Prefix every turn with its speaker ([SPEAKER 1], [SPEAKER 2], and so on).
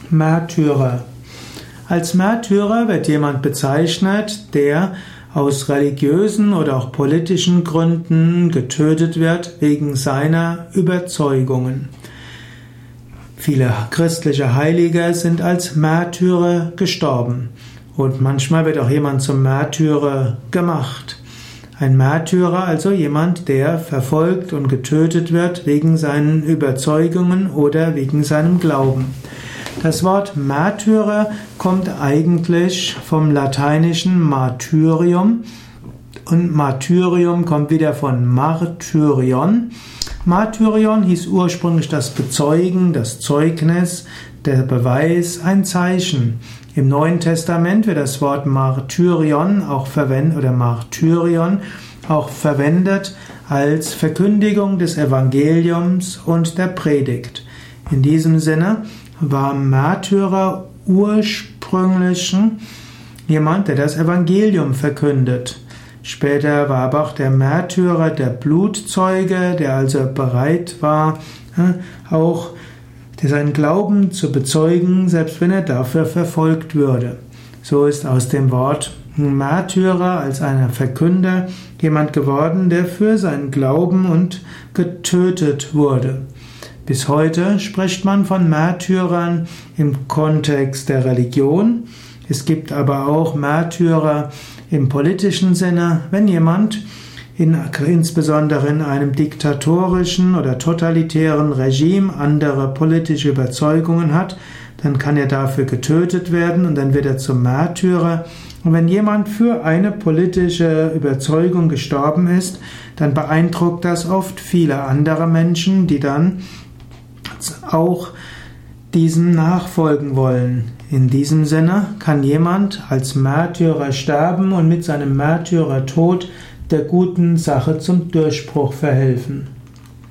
[SPEAKER 1] Märtyrer. Als Märtyrer wird jemand bezeichnet, der aus religiösen oder auch politischen Gründen getötet wird wegen seiner Überzeugungen. Viele christliche Heilige sind als Märtyrer gestorben und manchmal wird auch jemand zum Märtyrer gemacht. Ein Märtyrer, also jemand, der verfolgt und getötet wird wegen seinen Überzeugungen oder wegen seinem Glauben. Das Wort Märtyrer kommt eigentlich vom lateinischen Martyrium und Martyrium kommt wieder von Martyrion. Martyrion hieß ursprünglich das Bezeugen, das Zeugnis, der Beweis, ein Zeichen. Im Neuen Testament wird das Wort Martyrion auch verwendet als Verkündigung des Evangeliums und der Predigt. In diesem Sinne war Märtyrer ursprünglich jemand, der das Evangelium verkündet. Später war aber auch der Märtyrer der Blutzeuge, der also bereit war, auch seinen Glauben zu bezeugen, selbst wenn er dafür verfolgt würde. So ist aus dem Wort Märtyrer als einer Verkünder jemand geworden, der für seinen Glauben und getötet wurde. Bis heute spricht man von Märtyrern im Kontext der Religion. Es gibt aber auch Märtyrer im politischen Sinne, wenn jemand insbesondere in einem diktatorischen oder totalitären Regime andere politische Überzeugungen hat, dann kann er dafür getötet werden und dann wird er zum Märtyrer. Und wenn jemand für eine politische Überzeugung gestorben ist, dann beeindruckt das oft viele andere Menschen, die dann auch diesem nachfolgen wollen. In diesem Sinne kann jemand als Märtyrer sterben und mit seinem Märtyrertod der guten Sache zum Durchbruch verhelfen.